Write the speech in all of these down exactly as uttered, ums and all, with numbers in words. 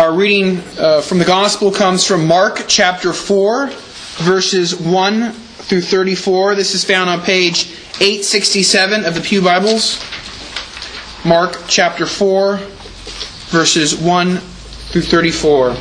Our reading uh, from the Gospel comes from Mark chapter four, verses one through thirty-four. This is found on page eight sixty-seven of the Pew Bibles. Mark chapter four, verses one through thirty-four.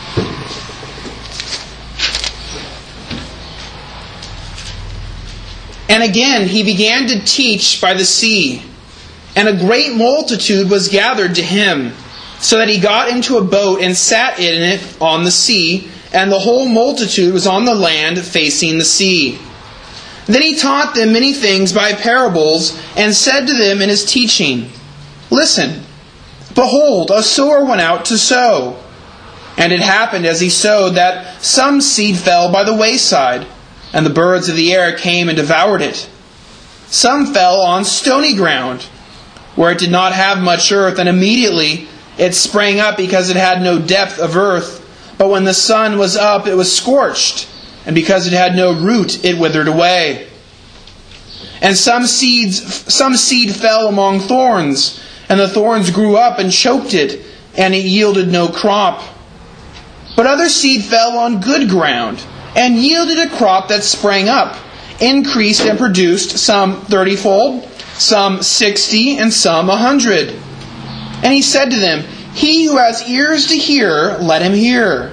And again he began to teach by the sea, and a great multitude was gathered to him, so that he got into a boat and sat in it on the sea, and the whole multitude was on the land facing the sea. Then he taught them many things by parables, and said to them in his teaching, Listen, behold, a sower went out to sow. And it happened as he sowed that some seed fell by the wayside, and the birds of the air came and devoured it. Some fell on stony ground, where it did not have much earth, and immediately it sprang up because it had no depth of earth. But when the sun was up, it was scorched, and because it had no root, it withered away. And some seeds, some seed fell among thorns, and the thorns grew up and choked it, and it yielded no crop. But other seed fell on good ground, and yielded a crop that sprang up, increased and produced some thirtyfold, some sixty, and some a hundred. And he said to them, He who has ears to hear, let him hear.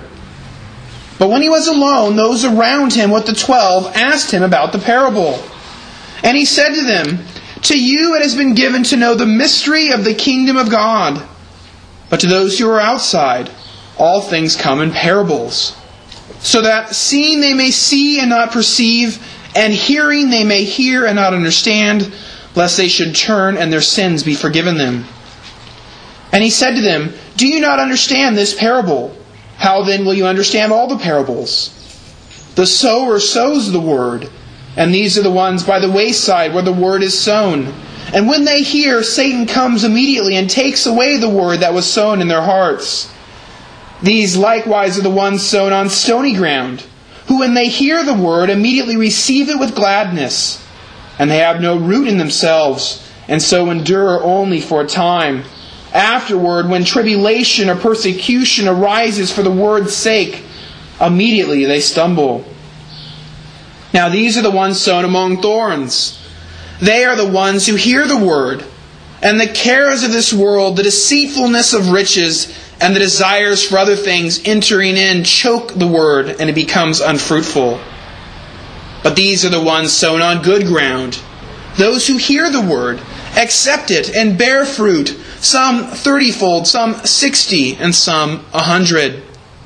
But when he was alone, those around him with the twelve asked him about the parable. And he said to them, To you it has been given to know the mystery of the kingdom of God. But to those who are outside, all things come in parables, so that seeing they may see and not perceive, and hearing they may hear and not understand, lest they should turn and their sins be forgiven them. And he said to them, Do you not understand this parable? How then will you understand all the parables? The sower sows the word, and these are the ones by the wayside where the word is sown. And when they hear, Satan comes immediately and takes away the word that was sown in their hearts. These likewise are the ones sown on stony ground, who when they hear the word immediately receive it with gladness. And they have no root in themselves, and so endure only for a time. Afterward, when tribulation or persecution arises for the word's sake, immediately they stumble. Now these are the ones sown among thorns. They are the ones who hear the word, and the cares of this world, the deceitfulness of riches, and the desires for other things entering in choke the word, and it becomes unfruitful. But these are the ones sown on good ground, those who hear the word, accept it, and bear fruit, some thirtyfold, some sixty, and some a hundred.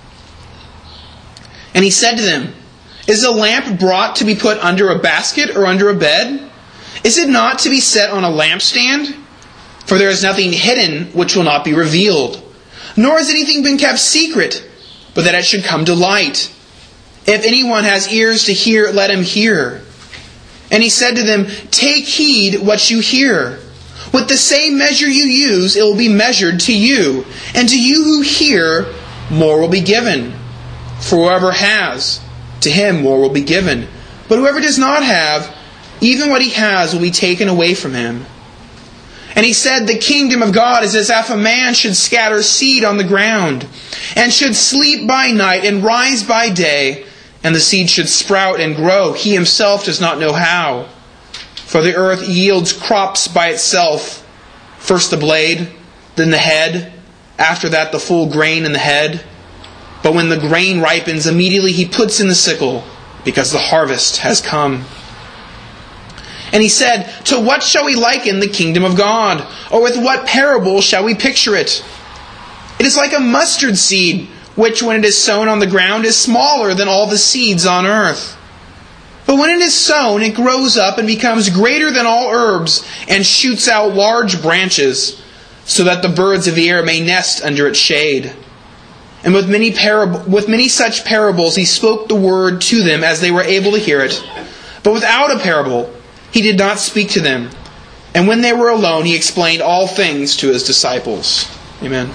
And he said to them, Is a lamp brought to be put under a basket or under a bed? Is it not to be set on a lampstand? For there is nothing hidden which will not be revealed, nor has anything been kept secret, but that it should come to light. If anyone has ears to hear, let him hear. And he said to them, Take heed what you hear. With the same measure you use, it will be measured to you. And to you who hear, more will be given. For whoever has, to him more will be given. But whoever does not have, even what he has will be taken away from him. And he said, The kingdom of God is as if a man should scatter seed on the ground, and should sleep by night and rise by day, and the seed should sprout and grow. He himself does not know how. For the earth yields crops by itself, first the blade, then the head, after that the full grain in the head. But when the grain ripens, immediately he puts in the sickle, because the harvest has come. And he said, To what shall we liken the kingdom of God? Or with what parable shall we picture it? It is like a mustard seed, which when it is sown on the ground is smaller than all the seeds on earth. But when it is sown, it grows up and becomes greater than all herbs, and shoots out large branches, so that the birds of the air may nest under its shade. And with many parab- with many such parables he spoke the word to them as they were able to hear it. But without a parable he did not speak to them. And when they were alone, he explained all things to his disciples. Amen.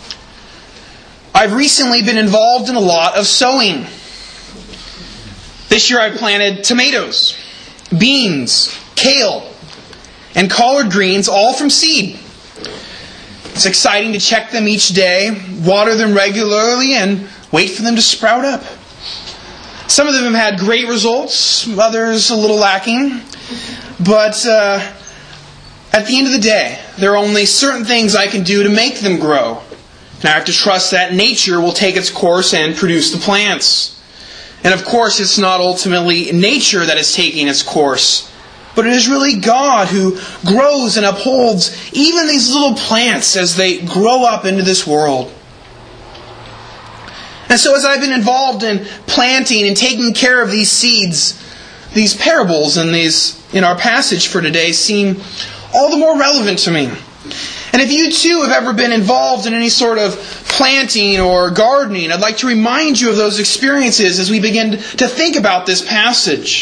I've recently been involved in a lot of sowing. The This year I planted tomatoes, beans, kale, and collard greens, all from seed. It's exciting to check them each day, water them regularly, and wait for them to sprout up. Some of them have had great results, others a little lacking. But uh, at the end of the day, there are only certain things I can do to make them grow. And I have to trust that nature will take its course and produce the plants. And of course, it's not ultimately nature that is taking its course, but it is really God who grows and upholds even these little plants as they grow up into this world. And so as I've been involved in planting and taking care of these seeds, these parables in these in our passage for today seem all the more relevant to me. And if you too have ever been involved in any sort of planting or gardening, I'd like to remind you of those experiences as we begin to think about this passage.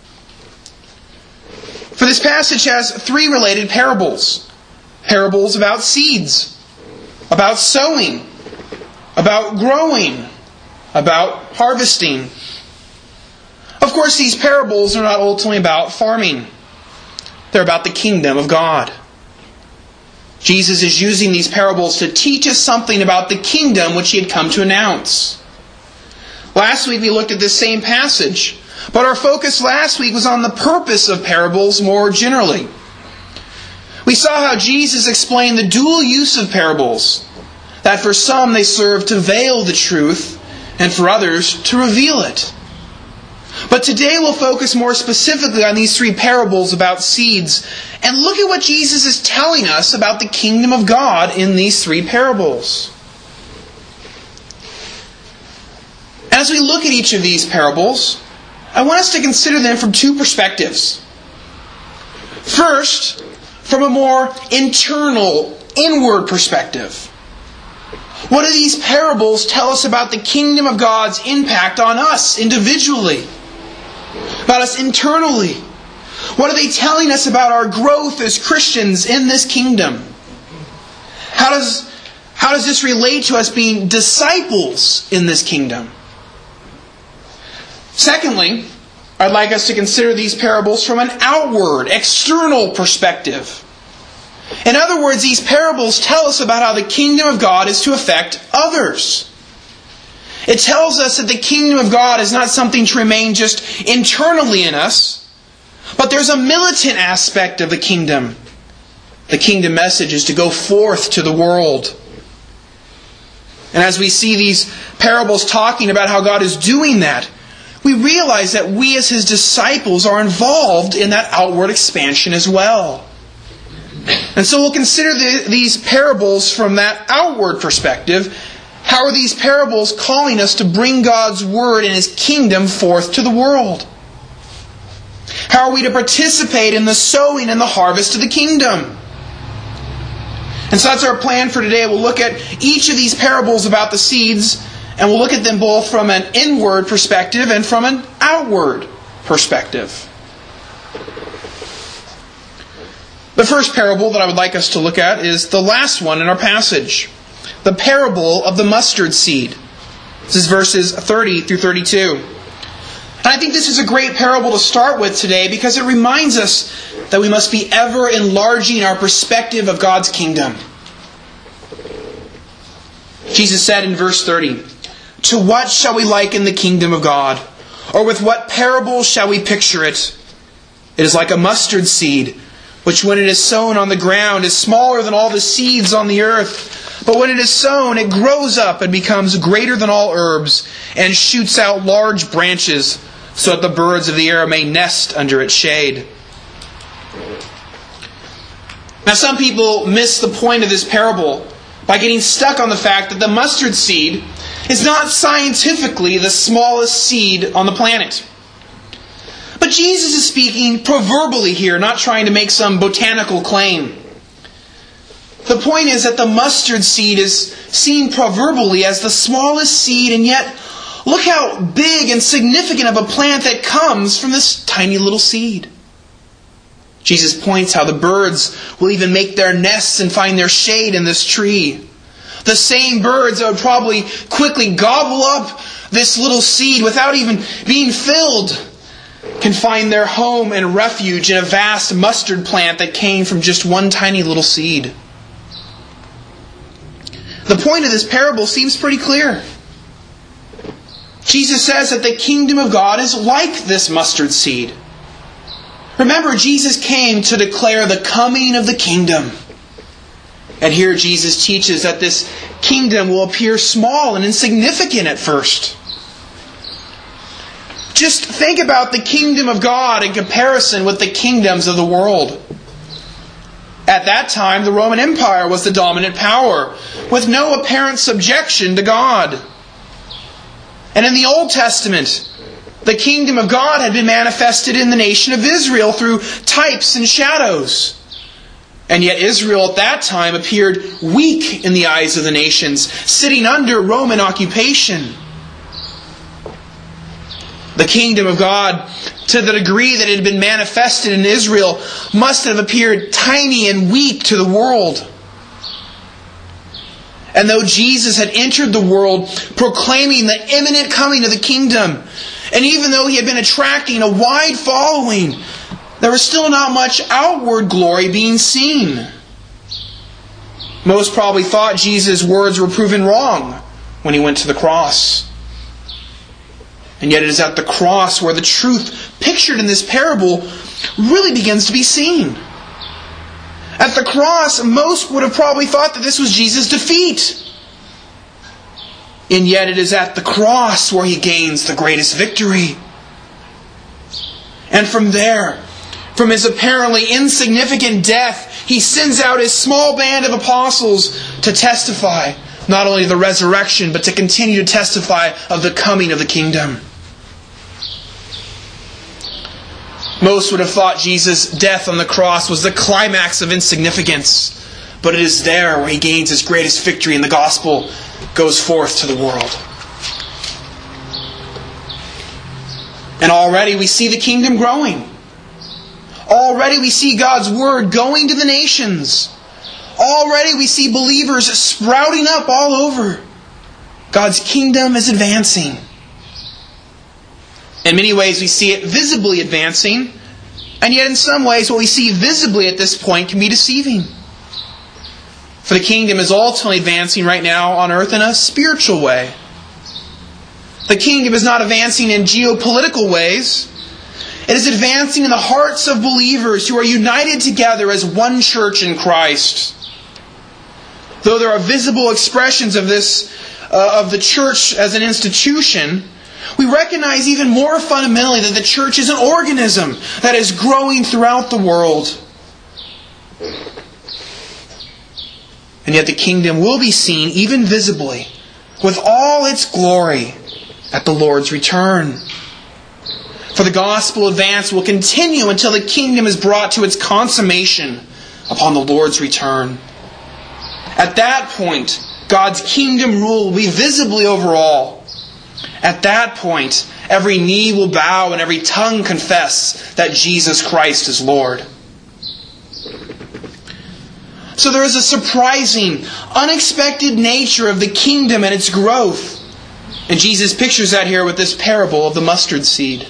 For this passage has three related parables. Parables about seeds, about sowing, about growing, about harvesting. Of course, these parables are not ultimately about farming. They're about the kingdom of God. Jesus is using these parables to teach us something about the kingdom which He had come to announce. Last week we looked at this same passage, but our focus last week was on the purpose of parables more generally. We saw how Jesus explained the dual use of parables, that for some they serve to veil the truth, and for others to reveal it. But today we'll focus more specifically on these three parables about seeds and look at what Jesus is telling us about the kingdom of God in these three parables. As we look at each of these parables, I want us to consider them from two perspectives. First, from a more internal, inward perspective. What do these parables tell us about the kingdom of God's impact on us individually? About us internally? What are they telling us about our growth as Christians in this kingdom? How does, how does this relate to us being disciples in this kingdom? Secondly, I'd like us to consider these parables from an outward, external perspective. In other words, these parables tell us about how the kingdom of God is to affect others. It tells us that the kingdom of God is not something to remain just internally in us, but there's a militant aspect of the kingdom. The kingdom message is to go forth to the world. And as we see these parables talking about how God is doing that, we realize that we as His disciples are involved in that outward expansion as well. And so we'll consider the, these parables from that outward perspective. How are these parables calling us to bring God's Word and His kingdom forth to the world? How are we to participate in the sowing and the harvest of the kingdom? And so that's our plan for today. We'll look at each of these parables about the seeds, and we'll look at them both from an inward perspective and from an outward perspective. The first parable that I would like us to look at is the last one in our passage. The parable of the mustard seed. This is verses thirty through thirty-two. And I think this is a great parable to start with today because it reminds us that we must be ever enlarging our perspective of God's kingdom. Jesus said in verse thirty, "To what shall we liken the kingdom of God? Or with what parable shall we picture it? It is like a mustard seed, which when it is sown on the ground is smaller than all the seeds on the earth. But when it is sown, it grows up and becomes greater than all herbs, and shoots out large branches, so that the birds of the air may nest under its shade." Now some people miss the point of this parable by getting stuck on the fact that the mustard seed is not scientifically the smallest seed on the planet. But Jesus is speaking proverbially here, not trying to make some botanical claim. The point is that the mustard seed is seen proverbially as the smallest seed, and yet look how big and significant of a plant that comes from this tiny little seed. Jesus points how the birds will even make their nests and find their shade in this tree. The same birds that would probably quickly gobble up this little seed, without even being filled, can find their home and refuge in a vast mustard plant that came from just one tiny little seed. The point of this parable seems pretty clear. Jesus says that the kingdom of God is like this mustard seed. Remember, Jesus came to declare the coming of the kingdom. And here Jesus teaches that this kingdom will appear small and insignificant at first. Just think about the kingdom of God in comparison with the kingdoms of the world. At that time, the Roman Empire was the dominant power, with no apparent subjection to God. And in the Old Testament, the kingdom of God had been manifested in the nation of Israel through types and shadows. And yet Israel at that time appeared weak in the eyes of the nations, sitting under Roman occupation. The kingdom of God, to the degree that it had been manifested in Israel, must have appeared tiny and weak to the world. And though Jesus had entered the world proclaiming the imminent coming of the kingdom, and even though He had been attracting a wide following, there was still not much outward glory being seen. Most probably thought Jesus' words were proven wrong when He went to the cross. And yet it is at the cross where the truth pictured in this parable really begins to be seen. At the cross, most would have probably thought that this was Jesus' defeat. And yet it is at the cross where He gains the greatest victory. And from there, from His apparently insignificant death, He sends out His small band of apostles to testify not only the resurrection, but to continue to testify of the coming of the kingdom. Most would have thought Jesus' death on the cross was the climax of insignificance. But it is there where He gains His greatest victory and the gospel goes forth to the world. And already we see the kingdom growing. Already we see God's word going to the nations. Already we see believers sprouting up all over. God's kingdom is advancing. In many ways we see it visibly advancing, and yet in some ways what we see visibly at this point can be deceiving. For the kingdom is ultimately advancing right now on earth in a spiritual way. The kingdom is not advancing in geopolitical ways. It is advancing in the hearts of believers who are united together as one church in Christ. Though there are visible expressions of this, uh, of the church as an institution, we recognize even more fundamentally that the church is an organism that is growing throughout the world. And yet the kingdom will be seen, even visibly, with all its glory at the Lord's return. For the gospel advance will continue until the kingdom is brought to its consummation upon the Lord's return. At that point, God's kingdom rule will be visibly over all. At that point, every knee will bow and every tongue confess that Jesus Christ is Lord. So there is a surprising, unexpected nature of the kingdom and its growth. And Jesus pictures that here with this parable of the mustard seed.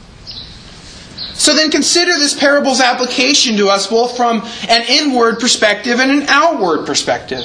So then consider this parable's application to us both from an inward perspective and an outward perspective.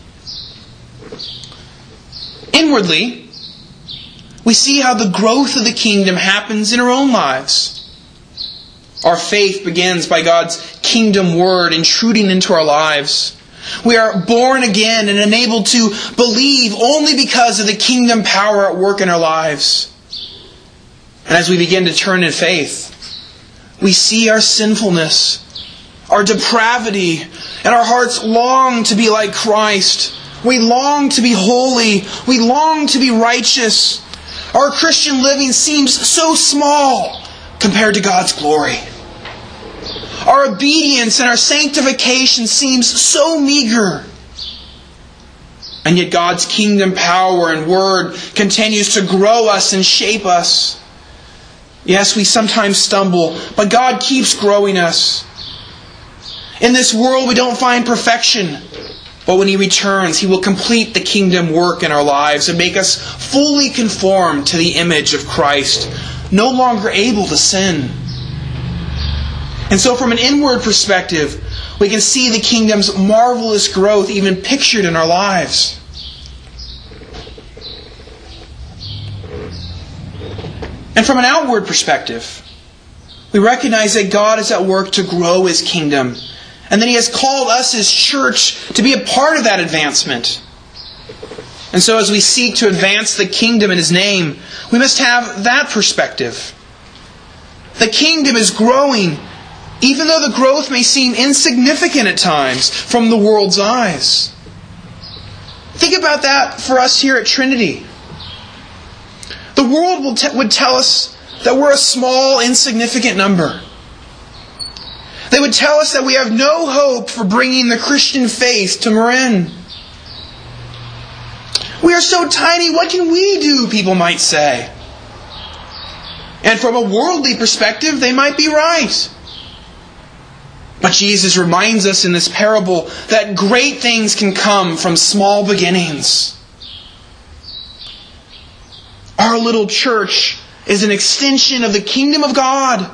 Inwardly, we see how the growth of the kingdom happens in our own lives. Our faith begins by God's kingdom word intruding into our lives. We are born again and enabled to believe only because of the kingdom power at work in our lives. And as we begin to turn in faith, we see our sinfulness, our depravity, and our hearts long to be like Christ. We long to be holy. We long to be righteous. Our Christian living seems so small compared to God's glory. Our obedience and our sanctification seems so meager. And yet God's kingdom power and word continues to grow us and shape us. Yes, we sometimes stumble, but God keeps growing us. In this world we don't find perfection. But when He returns, He will complete the kingdom work in our lives and make us fully conformed to the image of Christ, no longer able to sin. And so from an inward perspective, we can see the kingdom's marvelous growth even pictured in our lives. And from an outward perspective, we recognize that God is at work to grow His kingdom, and that He has called us as church to be a part of that advancement. And so as we seek to advance the kingdom in His name, we must have that perspective. The kingdom is growing, even though the growth may seem insignificant at times from the world's eyes. Think about that for us here at Trinity. The world will te- would tell us that we're a small, insignificant number. They would tell us that we have no hope for bringing the Christian faith to Marin. We are so tiny, what can we do, people might say. And from a worldly perspective, they might be right. But Jesus reminds us in this parable that great things can come from small beginnings. Our little church is an extension of the kingdom of God.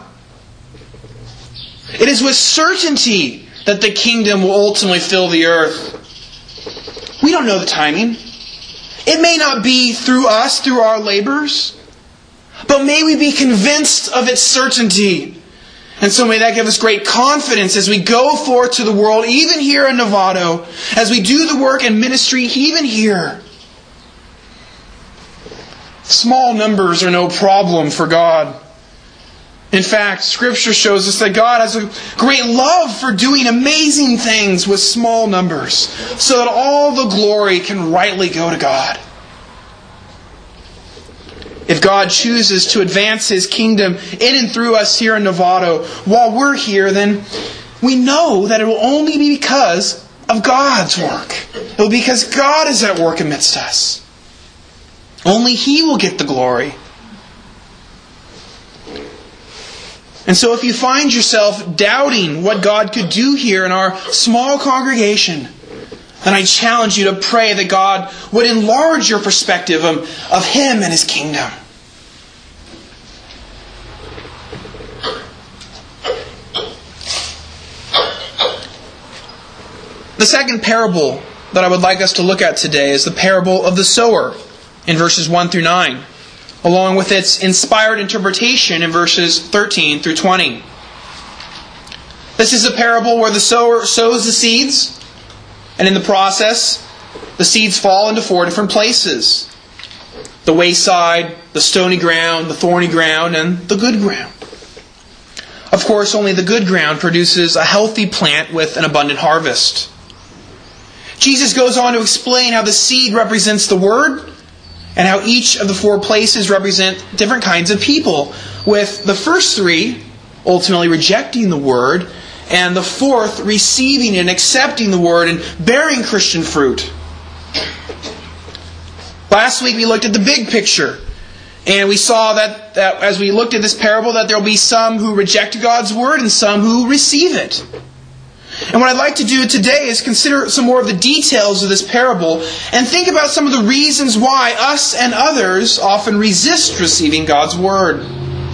It is with certainty that the kingdom will ultimately fill the earth. We don't know the timing. It may not be through us, through our labors, but may we be convinced of its certainty. And so may that give us great confidence as we go forth to the world, even here in Novato, as we do the work and ministry even here. Small numbers are no problem for God. In fact, Scripture shows us that God has a great love for doing amazing things with small numbers, so that all the glory can rightly go to God. If God chooses to advance His kingdom in and through us here in Novato while we're here, then we know that it will only be because of God's work. It will be because God is at work amidst us. Only He will get the glory. And so if you find yourself doubting what God could do here in our small congregation, then I challenge you to pray that God would enlarge your perspective of, of Him and His kingdom. The second parable that I would like us to look at today is the parable of the sower in verses one through nine, along with its inspired interpretation in verses thirteen through twenty. This is a parable where the sower sows the seeds, and in the process, the seeds fall into four different places. The wayside, the stony ground, the thorny ground, and the good ground. Of course, only the good ground produces a healthy plant with an abundant harvest. Jesus goes on to explain how the seed represents the Word, and how each of the four places represent different kinds of people, with the first three ultimately rejecting the Word, and the fourth receiving and accepting the Word and bearing Christian fruit. Last week we looked at the big picture, and we saw that, that as we looked at this parable that there will be some who reject God's Word and some who receive it. And what I'd like to do today is consider some more of the details of this parable and think about some of the reasons why us and others often resist receiving God's Word.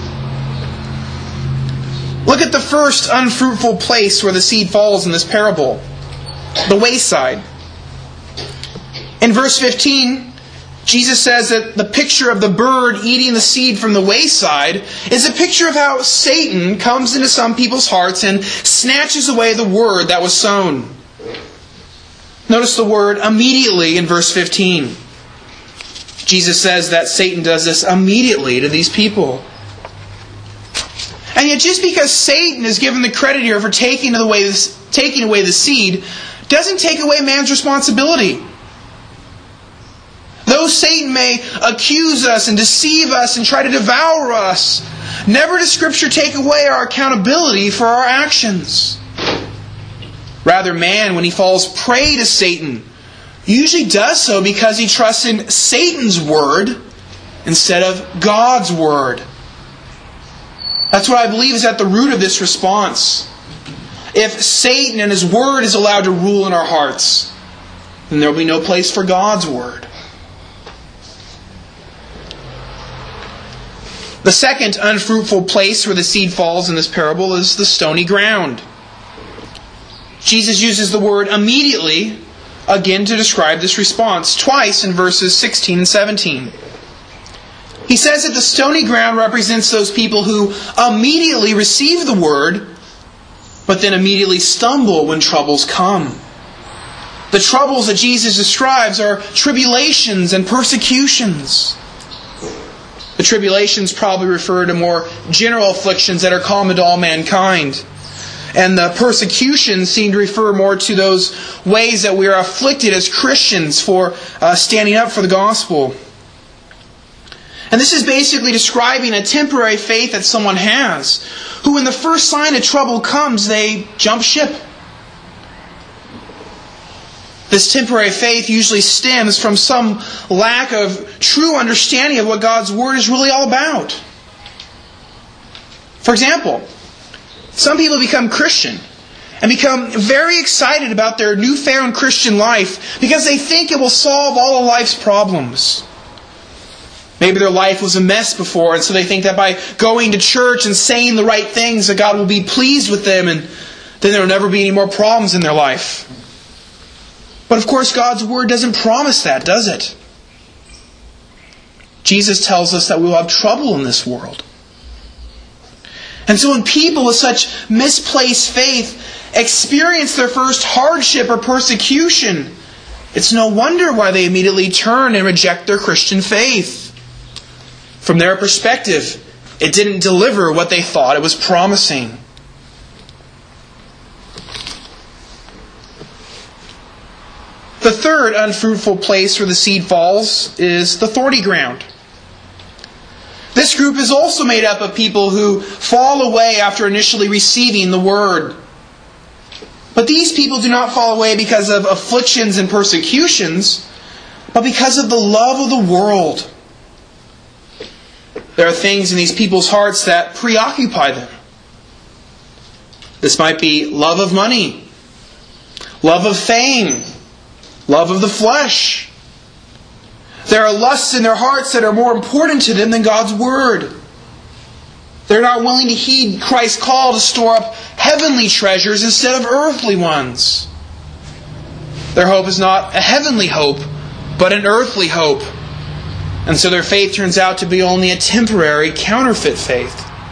Look at the first unfruitful place where the seed falls in this parable. The wayside. In verse fifteen, Jesus says that the picture of the bird eating the seed from the wayside is a picture of how Satan comes into some people's hearts and snatches away the word that was sown. Notice the word immediately in verse fifteen. Jesus says that Satan does this immediately to these people. And yet just because Satan is given the credit here for taking away taking away the seed doesn't take away man's responsibility. Though Satan may accuse us and deceive us and try to devour us, never does Scripture take away our accountability for our actions. Rather, man, when he falls prey to Satan, usually does so because he trusts in Satan's word instead of God's word. That's what I believe is at the root of this response. If Satan and his word is allowed to rule in our hearts, then there will be no place for God's Word. The second unfruitful place where the seed falls in this parable is the stony ground. Jesus uses the word immediately again to describe this response, twice in verses sixteen and seventeen. He says that the stony ground represents those people who immediately receive the word, but then immediately stumble when troubles come. The troubles that Jesus describes are tribulations and persecutions. The tribulations probably refer to more general afflictions that are common to all mankind. And the persecutions seem to refer more to those ways that we are afflicted as Christians for uh, standing up for the gospel. And this is basically describing a temporary faith that someone has, who when the first sign of trouble comes, they jump ship. This temporary faith usually stems from some lack of true understanding of what God's Word is really all about. For example, some people become Christian and become very excited about their newfound Christian life because they think it will solve all of life's problems. Maybe their life was a mess before, and so they think that by going to church and saying the right things that God will be pleased with them, and then there will never be any more problems in their life. But of course, God's Word doesn't promise that, does it? Jesus tells us that we will have trouble in this world. And so when people with such misplaced faith experience their first hardship or persecution, it's no wonder why they immediately turn and reject their Christian faith. From their perspective, it didn't deliver what they thought it was promising. The third unfruitful place where the seed falls is the thorny ground. This group is also made up of people who fall away after initially receiving the Word. But these people do not fall away because of afflictions and persecutions, but because of the love of the world. There are things in these people's hearts that preoccupy them. This might be love of money, love of fame, love of the flesh. There are lusts in their hearts that are more important to them than God's Word. They're not willing to heed Christ's call to store up heavenly treasures instead of earthly ones. Their hope is not a heavenly hope, but an earthly hope. And so their faith turns out to be only a temporary, counterfeit faith.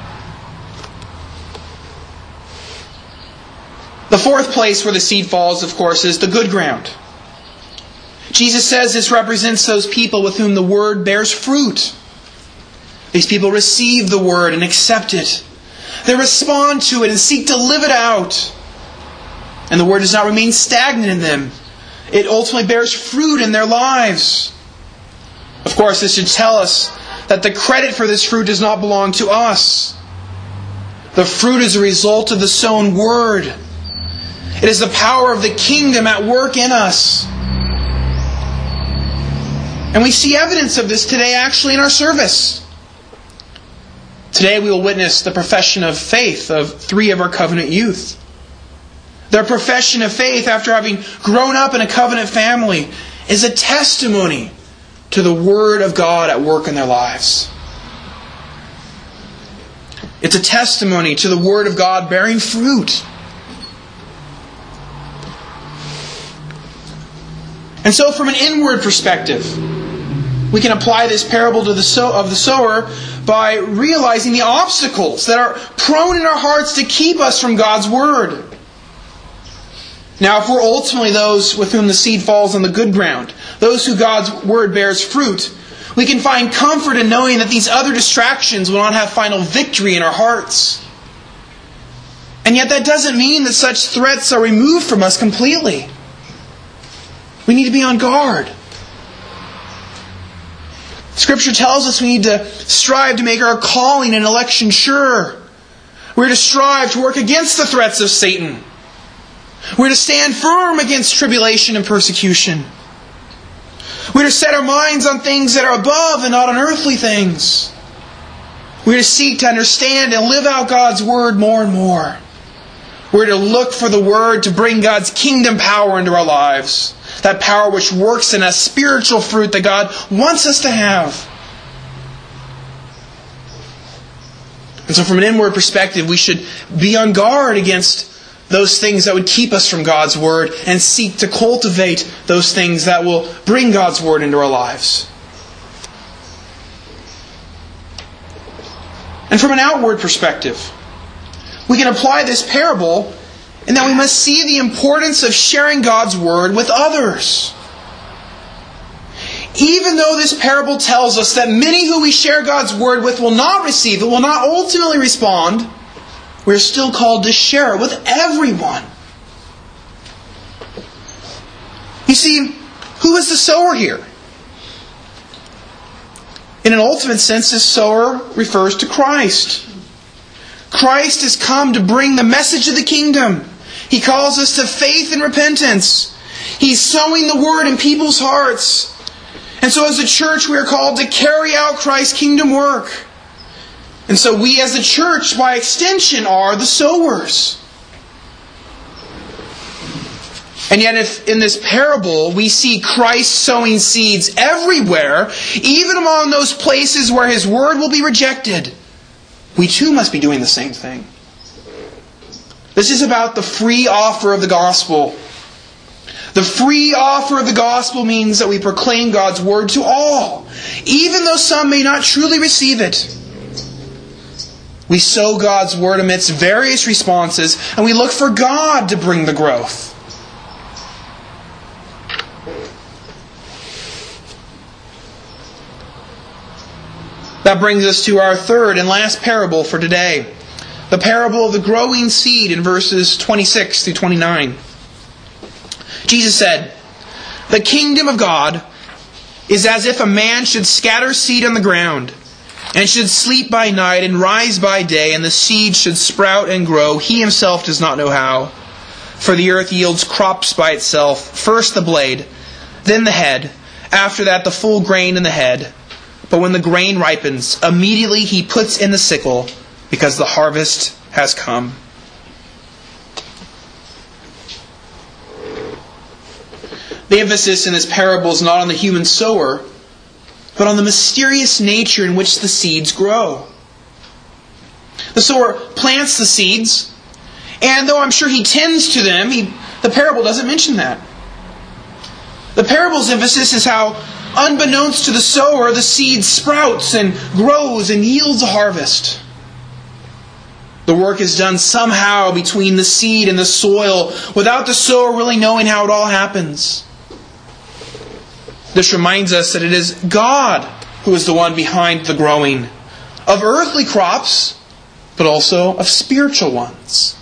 The fourth place where the seed falls, of course, is the good ground. Jesus says this represents those people with whom the Word bears fruit. These people receive the Word and accept it. They respond to it and seek to live it out. And the Word does not remain stagnant in them. It ultimately bears fruit in their lives. Of course, this should tell us that the credit for this fruit does not belong to us. The fruit is a result of the sown Word. It is the power of the kingdom at work in us. And we see evidence of this today actually in our service. Today we will witness the profession of faith of three of our covenant youth. Their profession of faith after having grown up in a covenant family is a testimony to the Word of God at work in their lives. It's a testimony to the Word of God bearing fruit. And so from an inward perspective, we can apply this parable to the sow of the sower by realizing the obstacles that are prone in our hearts to keep us from God's Word. Now, if we're ultimately those with whom the seed falls on the good ground, those who God's Word bears fruit, we can find comfort in knowing that these other distractions will not have final victory in our hearts. And yet that doesn't mean that such threats are removed from us completely. We need to be on guard. Scripture tells us we need to strive to make our calling and election sure. We're to strive to work against the threats of Satan. We're to stand firm against tribulation and persecution. We're to set our minds on things that are above and not on earthly things. We're to seek to understand and live out God's Word more and more. We're to look for the Word to bring God's kingdom power into our lives. That power which works in us, spiritual fruit that God wants us to have. And so from an inward perspective, we should be on guard against those things that would keep us from God's Word and seek to cultivate those things that will bring God's Word into our lives. And from an outward perspective, we can apply this parable in that we must see the importance of sharing God's Word with others. Even though this parable tells us that many who we share God's Word with will not receive it, will not ultimately respond, we're still called to share it with everyone. You see, who is the sower here? In an ultimate sense, this sower refers to Christ. Christ has come to bring the message of the kingdom. He calls us to faith and repentance. He's sowing the Word in people's hearts. And so as a church, we are called to carry out Christ's kingdom work. And so we as a church, by extension, are the sowers. And yet if in this parable we see Christ sowing seeds everywhere, even among those places where His Word will be rejected, we too must be doing the same thing. This is about the free offer of the gospel. The free offer of the gospel means that we proclaim God's Word to all, even though some may not truly receive it. We sow God's Word amidst various responses, and we look for God to bring the growth. That brings us to our third and last parable for today. The parable of the growing seed in verses twenty-six through twenty-nine. Jesus said, "The kingdom of God is as if a man should scatter seed on the ground, and should sleep by night and rise by day, and the seed should sprout and grow. He himself does not know how. For the earth yields crops by itself, first the blade, then the head, after that the full grain in the head. But when the grain ripens, immediately he puts in the sickle, because the harvest has come." The emphasis in this parable is not on the human sower, but on the mysterious nature in which the seeds grow. The sower plants the seeds, and though I'm sure he tends to them, he, the parable doesn't mention that. The parable's emphasis is how, unbeknownst to the sower, the seed sprouts and grows and yields a harvest. The work is done somehow between the seed and the soil, without the sower really knowing how it all happens. This reminds us that it is God who is the one behind the growing of earthly crops, but also of spiritual ones.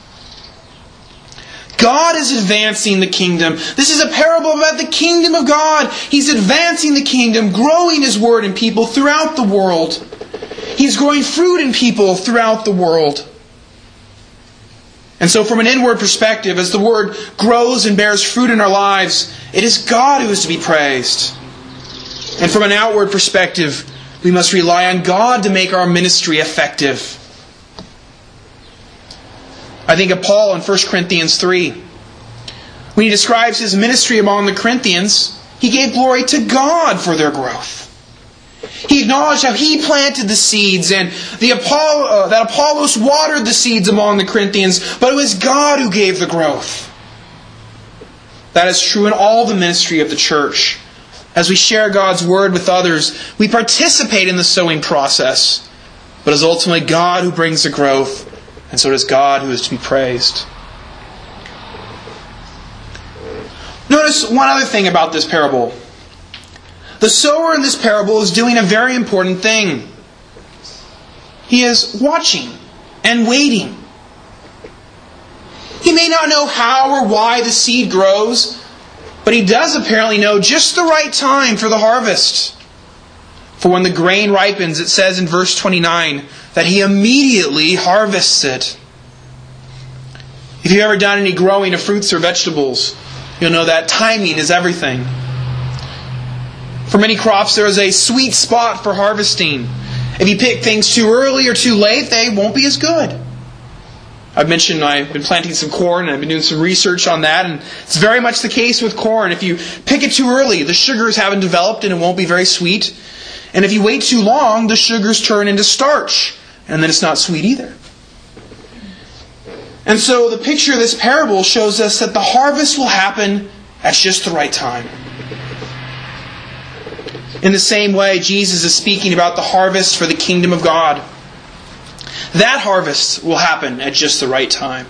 God is advancing the kingdom. This is a parable about the kingdom of God. He's advancing the kingdom, growing His Word in people throughout the world. He's growing fruit in people throughout the world. And so from an inward perspective, as the Word grows and bears fruit in our lives, it is God who is to be praised. And from an outward perspective, we must rely on God to make our ministry effective. I think of Paul in First Corinthians three. When he describes his ministry among the Corinthians, he gave glory to God for their growth. He acknowledged how he planted the seeds and the Apollo, uh, that Apollos watered the seeds among the Corinthians, but it was God who gave the growth. That is true in all the ministry of the church. As we share God's Word with others, we participate in the sowing process, but it is ultimately God who brings the growth, and so it is God who is to be praised. Notice one other thing about this parable. The sower in this parable is doing a very important thing. He is watching and waiting. He may not know how or why the seed grows, but he does apparently know just the right time for the harvest. For when the grain ripens, it says in verse twenty-nine that he immediately harvests it. If you've ever done any growing of fruits or vegetables, you'll know that timing is everything. For many crops, there is a sweet spot for harvesting. If you pick things too early or too late, they won't be as good. I've mentioned I've been planting some corn, and I've been doing some research on that, and it's very much the case with corn. If you pick it too early, the sugars haven't developed and it won't be very sweet. And if you wait too long, the sugars turn into starch, and then it's not sweet either. And so the picture of this parable shows us that the harvest will happen at just the right time. In the same way, Jesus is speaking about the harvest for the kingdom of God. That harvest will happen at just the right time.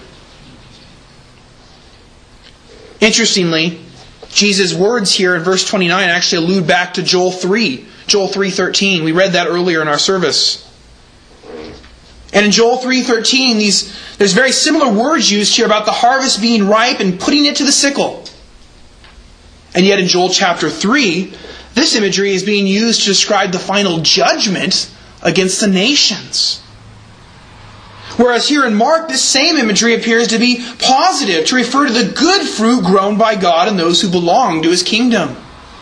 Interestingly, Jesus' words here in verse twenty-nine actually allude back to Joel three. Joel three thirteen. We read that earlier in our service. And in Joel three thirteen, these, there's very similar words used here about the harvest being ripe and putting it to the sickle. And yet in Joel chapter three, this imagery is being used to describe the final judgment against the nations. Whereas here in Mark, this same imagery appears to be positive, to refer to the good fruit grown by God and those who belong to His kingdom.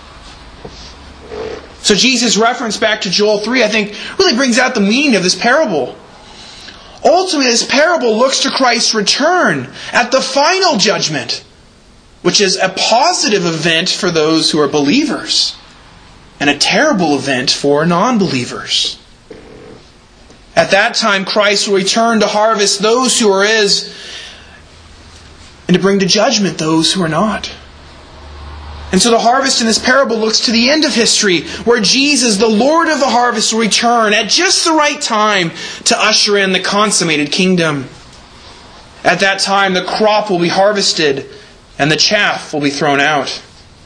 So Jesus' reference back to Joel three, I think, really brings out the meaning of this parable. Ultimately, this parable looks to Christ's return at the final judgment, which is a positive event for those who are believers, and a terrible event for non-believers. At that time, Christ will return to harvest those who are His, and to bring to judgment those who are not. And so the harvest in this parable looks to the end of history, where Jesus, the Lord of the harvest, will return at just the right time to usher in the consummated kingdom. At that time, the crop will be harvested, and the chaff will be thrown out.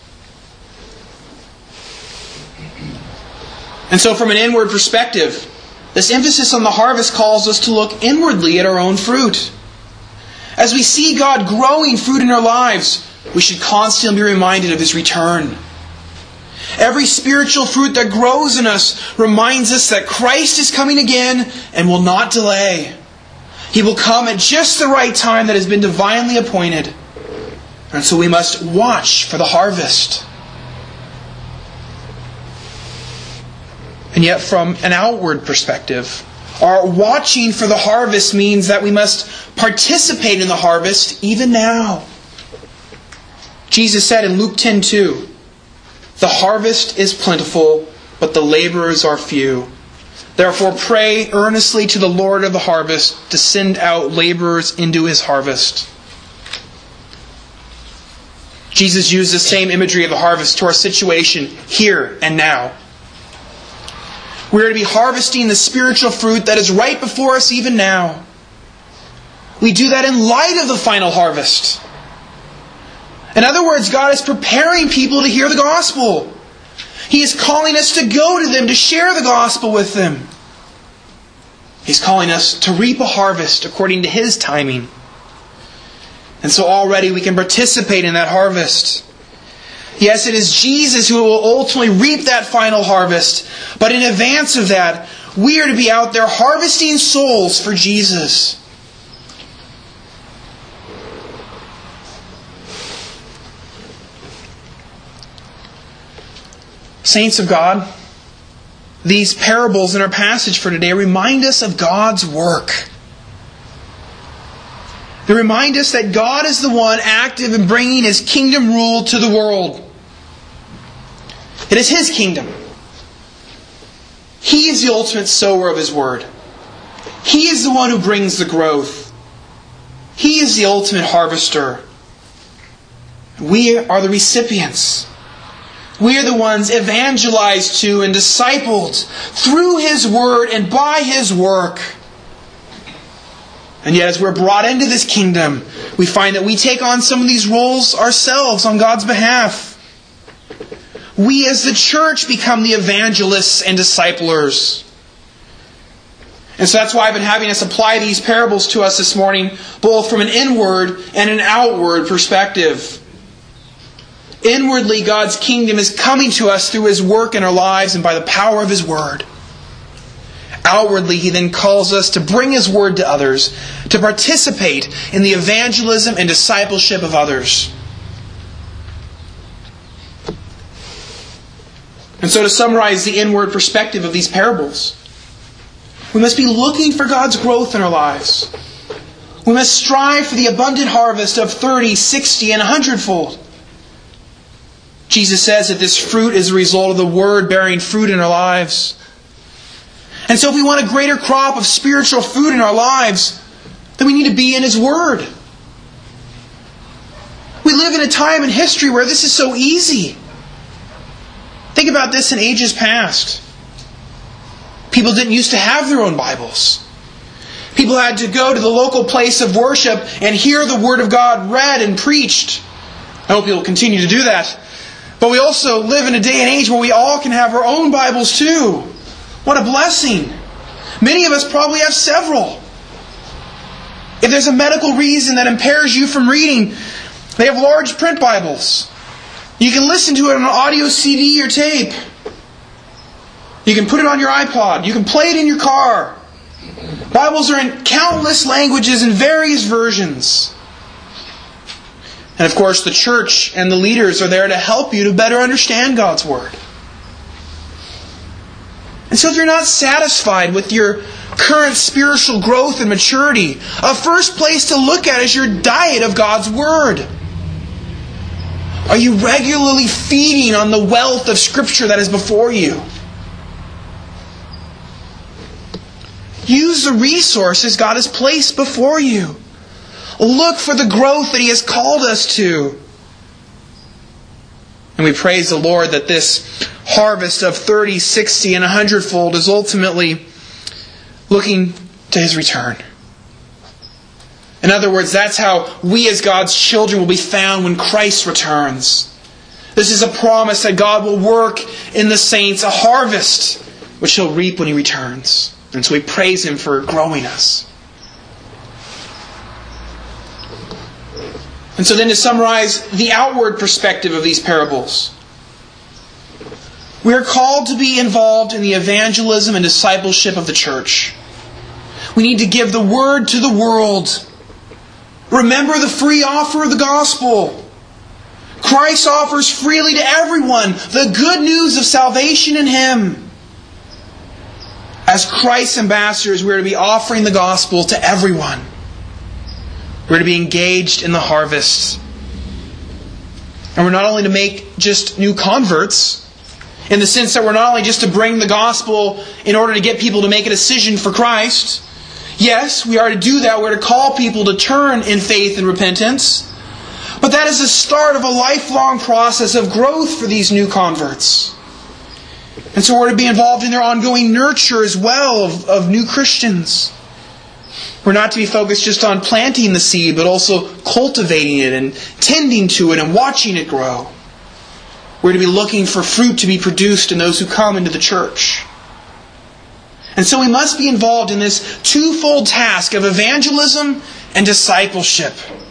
And so from an inward perspective, this emphasis on the harvest calls us to look inwardly at our own fruit. As we see God growing fruit in our lives, we should constantly be reminded of His return. Every spiritual fruit that grows in us reminds us that Christ is coming again and will not delay. He will come at just the right time that has been divinely appointed. And so we must watch for the harvest. And yet from an outward perspective, our watching for the harvest means that we must participate in the harvest even now. Jesus said in Luke ten two, "The harvest is plentiful, but the laborers are few. Therefore pray earnestly to the Lord of the harvest to send out laborers into His harvest." Jesus used the same imagery of the harvest to our situation here and now. We are to be harvesting the spiritual fruit that is right before us even now. We do that in light of the final harvest. In other words, God is preparing people to hear the gospel. He is calling us to go to them, to share the gospel with them. He's calling us to reap a harvest according to His timing. And so already we can participate in that harvest. Yes, it is Jesus who will ultimately reap that final harvest. But in advance of that, we are to be out there harvesting souls for Jesus. Saints of God, these parables in our passage for today remind us of God's work. They remind us that God is the one active in bringing His kingdom rule to the world. It is His kingdom. He is the ultimate sower of His word. He is the one who brings the growth. He is the ultimate harvester. We are the recipients. We are the ones evangelized to and discipled through His word and by His work. And yet as we're brought into this kingdom, we find that we take on some of these roles ourselves on God's behalf. We as the church become the evangelists and disciplers. And so that's why I've been having us apply these parables to us this morning, both from an inward and an outward perspective. Inwardly, God's kingdom is coming to us through His work in our lives and by the power of His word. Outwardly, He then calls us to bring His word to others, to participate in the evangelism and discipleship of others. And so to summarize the inward perspective of these parables, we must be looking for God's growth in our lives. We must strive for the abundant harvest of thirty, sixty, and a hundredfold. Jesus says that this fruit is a result of the Word bearing fruit in our lives. And so if we want a greater crop of spiritual food in our lives, then we need to be in His Word. We live in a time in history where this is so easy. Think about this in ages past. People didn't used to have their own Bibles. People had to go to the local place of worship and hear the Word of God read and preached. I hope you'll continue to do that. But we also live in a day and age where we all can have our own Bibles too. What a blessing. Many of us probably have several. If there's a medical reason that impairs you from reading, they have large print Bibles. You can listen to it on an audio C D or tape. You can put it on your iPod. You can play it in your car. Bibles are in countless languages and various versions. And of course, the church and the leaders are there to help you to better understand God's Word. And so if you're not satisfied with your current spiritual growth and maturity, a first place to look at is your diet of God's Word. Are you regularly feeding on the wealth of Scripture that is before you? Use the resources God has placed before you. Look for the growth that He has called us to. And we praise the Lord that this harvest of thirty, sixty, and a hundredfold is ultimately looking to His return. In other words, that's how we as God's children will be found when Christ returns. This is a promise that God will work in the saints, a harvest which He'll reap when He returns. And so we praise Him for growing us. And so then to summarize the outward perspective of these parables, we are called to be involved in the evangelism and discipleship of the church. We need to give the Word to the world. Remember the free offer of the gospel. Christ offers freely to everyone the good news of salvation in Him. As Christ's ambassadors, we are to be offering the gospel to everyone. We're to be engaged in the harvest. And we're not only to make just new converts, in the sense that we're not only just to bring the gospel in order to get people to make a decision for Christ. Yes, we are to do that. We're to call people to turn in faith and repentance. But that is the start of a lifelong process of growth for these new converts. And so we're to be involved in their ongoing nurture as well of, of new Christians. We're not to be focused just on planting the seed, but also cultivating it and tending to it and watching it grow. We're to be looking for fruit to be produced in those who come into the church. And so we must be involved in this twofold task of evangelism and discipleship.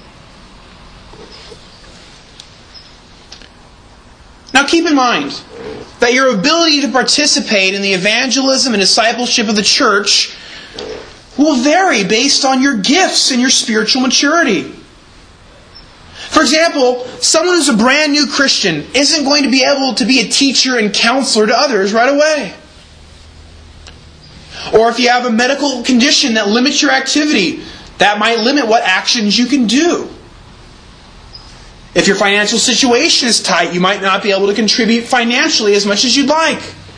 Now keep in mind that your ability to participate in the evangelism and discipleship of the church will vary based on your gifts and your spiritual maturity. For example, someone who's a brand new Christian isn't going to be able to be a teacher and counselor to others right away. Or if you have a medical condition that limits your activity, that might limit what actions you can do. If your financial situation is tight, you might not be able to contribute financially as much as you'd like.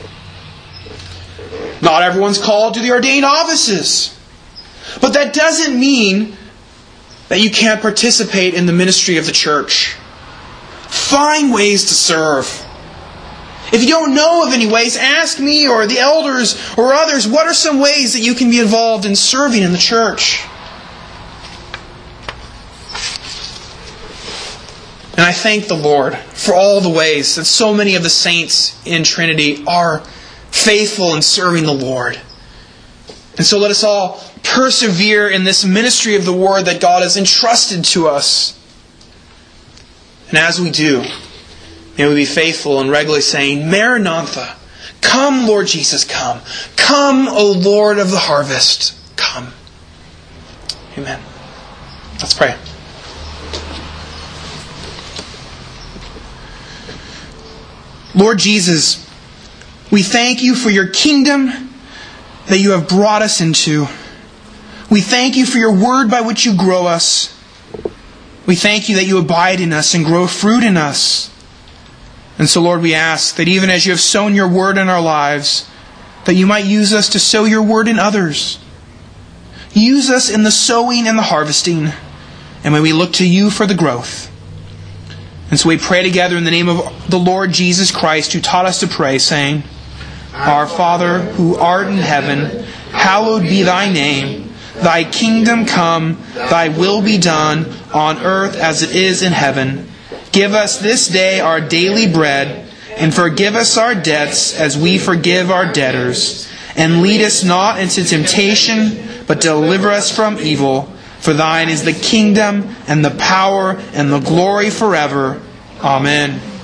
Not everyone's called to the ordained offices. But that doesn't mean that you can't participate in the ministry of the church. Find ways to serve. If you don't know of any ways, ask me or the elders or others, what are some ways that you can be involved in serving in the church? And I thank the Lord for all the ways that so many of the saints in Trinity are faithful in serving the Lord. And so let us all persevere in this ministry of the Word that God has entrusted to us. And as we do, may we be faithful and regularly saying, Maranatha, come Lord Jesus, come. Come, O Lord of the harvest, come. Amen. Let's pray. Lord Jesus, we thank You for Your kingdom that You have brought us into. We thank you for your word by which you grow us. We thank you that you abide in us and grow fruit in us. And so, Lord, we ask that even as you have sown your word in our lives, that you might use us to sow your word in others. Use us in the sowing and the harvesting, and may we look to you for the growth. And so we pray together in the name of the Lord Jesus Christ, who taught us to pray, saying, Our Father, who art in heaven, hallowed be thy name. Thy kingdom come, thy will be done, on earth as it is in heaven. Give us this day our daily bread, and forgive us our debts as we forgive our debtors. And lead us not into temptation, but deliver us from evil. For thine is the kingdom, and the power, and the glory forever. Amen.